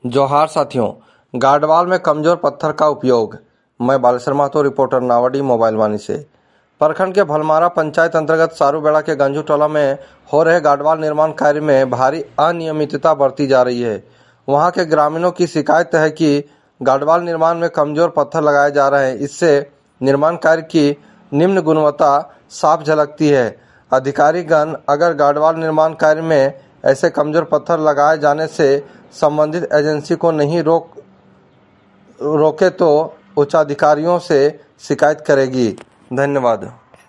जोहार साथियों, गार्डवाल में कमजोर पत्थर का उपयोग। मैं बाल शर्मा तो रिपोर्टर नावडी मोबाइल वानी से। प्रखंड के भलमारा पंचायत अंतर्गत सारूबेड़ा के गंजू टोला में हो रहे गार्डवाल निर्माण कार्य में भारी अनियमितता बरती जा रही है। वहां के ग्रामीणों की शिकायत है कि गार्डवाल निर्माण में कमजोर पत्थर लगाए जा रहे हैं। इससे निर्माण कार्य की निम्न गुणवत्ता साफ झलकती है। अधिकारीगण अगर गार्डवाल निर्माण कार्य में ऐसे कमजोर पत्थर लगाए जाने से संबंधित एजेंसी को नहीं रोके तो उच्चाधिकारियों से शिकायत करेगी। धन्यवाद।